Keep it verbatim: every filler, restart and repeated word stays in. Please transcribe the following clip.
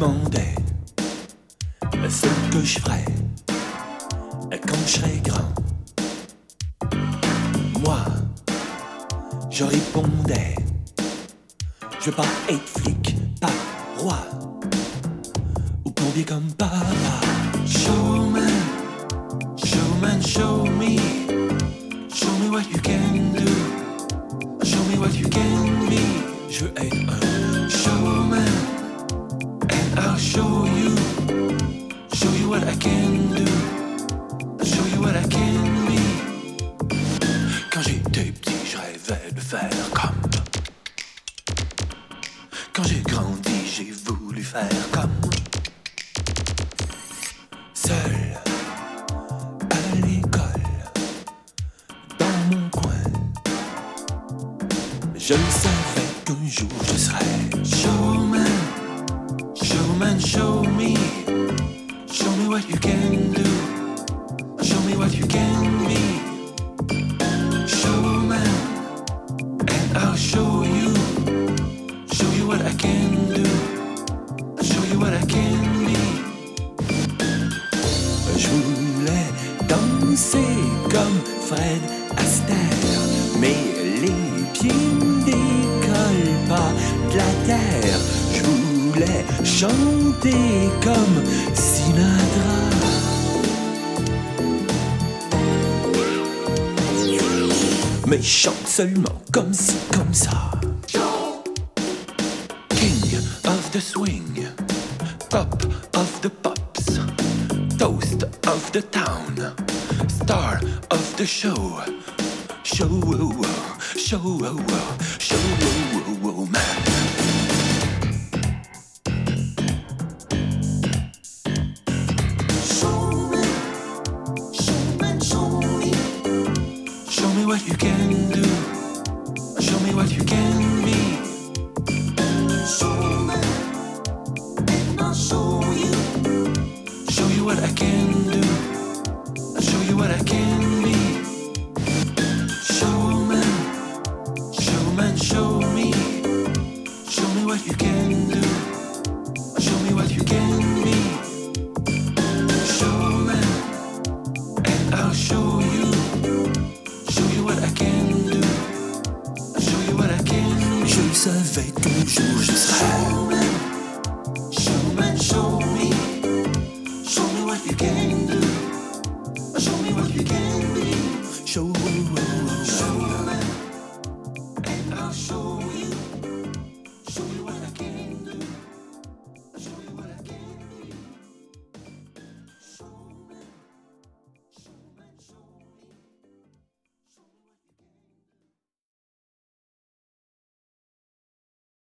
demandais ce que je ferais quand je serais grand. Moi, je répondais, je veux pas être flic, pas roi, ou plombier comme papa. Showman, showman, show me, show me what you can do, show me what you can be. Je veux être un showman, and I'll show you, show you what I can do, show you what I can be. Quand j'étais petit, je rêvais de faire comme. Quand j'ai grandi, j'ai voulu faire comme. Seul, à l'école, dans mon coin, je savais qu'un jour je serais showman, showman, show me, show me what you can do, show me what you can be. Showman, and I'll show you, show you what I can do, show you what I can be. Je voulais danser comme Fred Astaire, mais les pieds ne décollent pas de la terre. Je voulais chanter comme Sinatra, mais je chante seulement comme ci, comme ça. King of the swing, pop of the pops, toast of the town, star of the show, show, oh, oh, show, oh, oh, show, oh, oh, oh, man. What you can do, show me what you can be. Showman, and I'll show you, show you what I can do, I'll show you what I can be. Showman, showman, show me, show me what you can do, show me what you can be. Showman, and I'll show you, show you what I can do, show you what I can do. Je savais qu'un jour je serais